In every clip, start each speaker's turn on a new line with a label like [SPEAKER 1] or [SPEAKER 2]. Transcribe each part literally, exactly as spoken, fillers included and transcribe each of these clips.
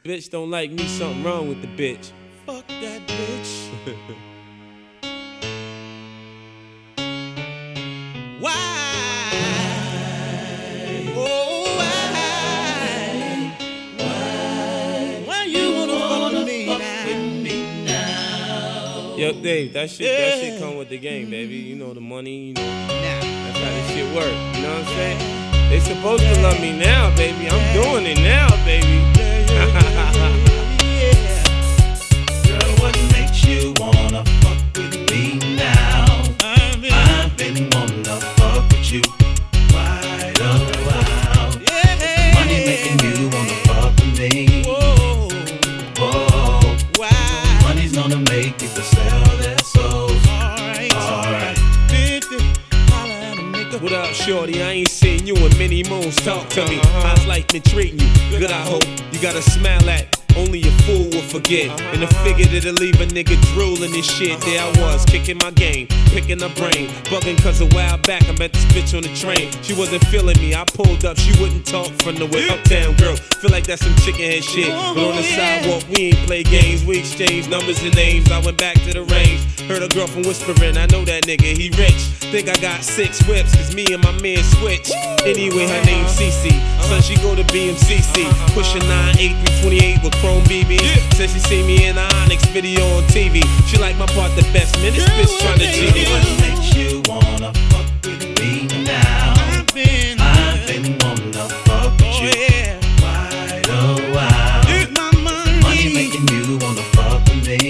[SPEAKER 1] bitch don't like me, something wrong with the bitch.
[SPEAKER 2] Fuck that bitch. Why? Oh, why? Why? Why you wanna fuck with me now?
[SPEAKER 1] Yo, Dave, that shit,
[SPEAKER 2] Yeah.
[SPEAKER 1] that shit come with the game, baby. You know the money, you know.
[SPEAKER 2] Now.
[SPEAKER 1] That's how this shit work. You know what I'm saying? They supposed to love me now, baby. I'm doing it now, baby.
[SPEAKER 3] Girl, what makes you wanna fuck with me now?
[SPEAKER 2] I've been,
[SPEAKER 3] I've been wanna fuck with you quite a while.
[SPEAKER 2] yeah.
[SPEAKER 3] Money making you wanna fuck with me.
[SPEAKER 2] Whoa.
[SPEAKER 3] Whoa,
[SPEAKER 2] Why?
[SPEAKER 3] money's gonna make people sell their souls.
[SPEAKER 2] Alright.
[SPEAKER 3] Alright.
[SPEAKER 2] fifty. Holla at a nigga.
[SPEAKER 1] What up, shorty? I ain't seen you in many moons. Talk to me. How's life been treating you? Good, I hope. You got a smile at. Only a fool will forget. And I figured it'll leave a nigga drooling and shit. There I was, kicking my game, picking her brain, bugging cause a while back I met this bitch on the train. She wasn't feeling me, I pulled up, she wouldn't talk from the way. Uptown girl, feel like that's some chicken head shit. But on the sidewalk, we ain't play games, we exchanged numbers and names. I went back to the range, heard a girl from whispering, I know that nigga, he rich. Think I got six whips, cause me and my man switch. Anyway, her name's Cece, son, she go to B M C C. Pushing nine eight through twenty-eight with Chrome B B. Said she see me in the Onyx video on T V. She like my part the best, man. This bitch tryna G me.
[SPEAKER 3] What makes you wanna fuck with me now?
[SPEAKER 2] I've been,
[SPEAKER 3] I've been wanna fuck with
[SPEAKER 2] oh
[SPEAKER 3] you
[SPEAKER 2] yeah.
[SPEAKER 3] quite a while.
[SPEAKER 2] Get my money.
[SPEAKER 3] Money making you wanna fuck with me.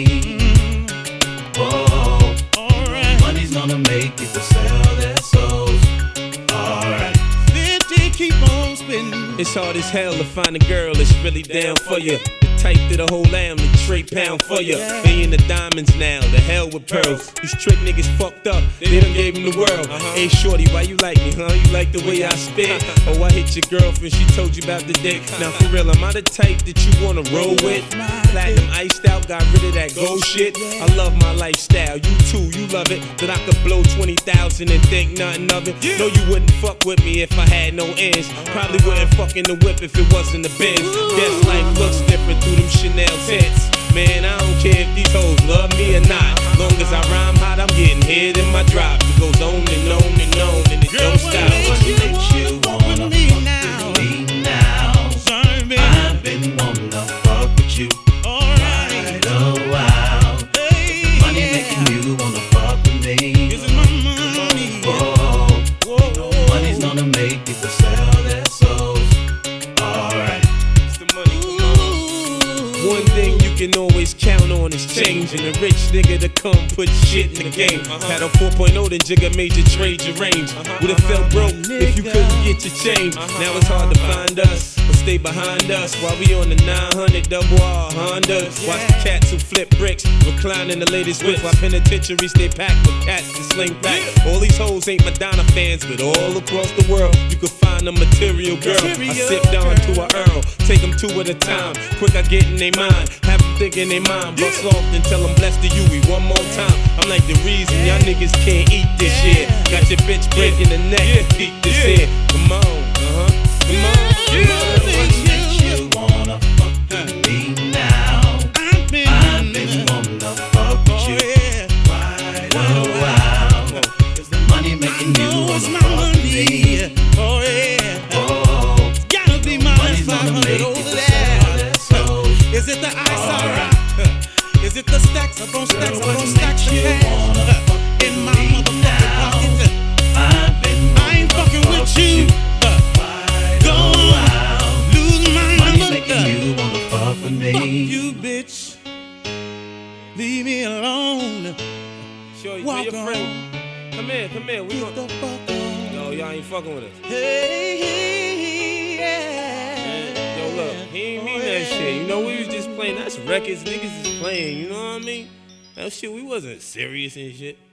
[SPEAKER 3] Whoa,
[SPEAKER 2] Alright.
[SPEAKER 3] money's gonna make people sell their souls. Alright.
[SPEAKER 2] fifty, keep on spinning.
[SPEAKER 1] It's hard as hell to find a girl that's really down for you. The type that'll hold down the tray pound for you. They in the diamonds now, the hell with pearls. These trick niggas fucked up, they done gave him the world. Hey shorty, why you like me, huh? You like the way I spit? Oh, I hit your girlfriend, she told you about the dick. Now for real, am I the type that you wanna roll with? Platinum iced out, got rid of that gold shit. I love my lifestyle, you too, you love it. That I could blow twenty thousand and think nothing of it. No, you wouldn't fuck with me if I had no ends. Probably wouldn't fuck in the whip if it wasn't the Benz. Guess life looks different through them Chanel tents. Man, I don't care if these hoes love me or not. Long as I rhyme hot, I'm getting hit in my drop. It goes on and on and on and it don't stop.
[SPEAKER 3] What makes you wanna
[SPEAKER 2] me
[SPEAKER 3] fuck
[SPEAKER 2] now?
[SPEAKER 3] with me now?
[SPEAKER 2] Sorry, baby.
[SPEAKER 3] I've been wanna fuck with you
[SPEAKER 2] Alright.
[SPEAKER 3] quite a while.
[SPEAKER 2] Hey,
[SPEAKER 3] Money
[SPEAKER 2] yeah.
[SPEAKER 3] making you wanna fuck with me.
[SPEAKER 2] This is my money.
[SPEAKER 3] Whoa,
[SPEAKER 2] Whoa.
[SPEAKER 3] money's gonna make people sell their souls. Alright.
[SPEAKER 1] It's the money, come on. One thing you can always count on is change. And a rich nigga to come put shit in the game. Had a four point oh, then Jigga made you trade your range. Would have felt broke if you couldn't get your change. Now it's hard to find us or stay behind us while we on the nine hundred double R Honda. Watch the cats who flip bricks, reclining the latest whip while penitentiaries stay packed with cats to sling back. All these hoes ain't Madonna fans, but all across the world you can find a material girl. I sip down to a Earl, take them two at a time. Quick, I get in they mind, have them thinking they mind. Bust off and tell them bless the Yui one more time. I'm like the reason y'all niggas can't eat this shit. Got your bitch breaking the neck and beat this here. Come on, uh-huh, come on.
[SPEAKER 3] What makes you wanna fuck with me now?
[SPEAKER 2] I've been,
[SPEAKER 3] I've been wanna fuck with
[SPEAKER 2] oh
[SPEAKER 3] you
[SPEAKER 2] yeah.
[SPEAKER 3] quite a while. Money making you
[SPEAKER 2] What's
[SPEAKER 3] wanna
[SPEAKER 2] my
[SPEAKER 3] fuck with me.
[SPEAKER 2] money? Oh yeah.
[SPEAKER 3] Whoa,
[SPEAKER 2] Gotta be my
[SPEAKER 3] money's
[SPEAKER 2] five
[SPEAKER 3] gonna
[SPEAKER 2] hundred
[SPEAKER 3] make
[SPEAKER 2] over
[SPEAKER 3] people
[SPEAKER 2] there.
[SPEAKER 3] sell their souls.
[SPEAKER 2] Is it the ice I
[SPEAKER 3] Alright.
[SPEAKER 2] rock? Is it the stacks upon stacks
[SPEAKER 3] Girl, what
[SPEAKER 2] upon stacks of
[SPEAKER 3] makes you
[SPEAKER 2] cash
[SPEAKER 3] wanna fuck
[SPEAKER 2] in my
[SPEAKER 3] with me
[SPEAKER 2] motherfucking
[SPEAKER 3] now?
[SPEAKER 2] pocket?
[SPEAKER 3] I've been
[SPEAKER 2] I ain't
[SPEAKER 3] wanna
[SPEAKER 2] fucking
[SPEAKER 3] fuck
[SPEAKER 2] with you.
[SPEAKER 3] quite
[SPEAKER 2] Go
[SPEAKER 3] a
[SPEAKER 2] on,
[SPEAKER 3] while.
[SPEAKER 2] lose my
[SPEAKER 3] Money
[SPEAKER 2] number.
[SPEAKER 3] making you wanna fuck with me.
[SPEAKER 2] Fuck you, bitch. Leave me alone.
[SPEAKER 1] Shorty,
[SPEAKER 2] Walk
[SPEAKER 1] where your
[SPEAKER 2] on.
[SPEAKER 1] friend? Come here, come here. We
[SPEAKER 2] Get
[SPEAKER 1] gon'
[SPEAKER 2] the fuck on.
[SPEAKER 1] Yo, y'all ain't fucking with us.
[SPEAKER 2] Hey, yeah.
[SPEAKER 1] Yo, look, he ain't mean
[SPEAKER 2] Oh,
[SPEAKER 1] that
[SPEAKER 2] yeah.
[SPEAKER 1] shit. You know, we was just playing. That's records niggas is playing. You know what I mean? That shit, we wasn't serious and shit.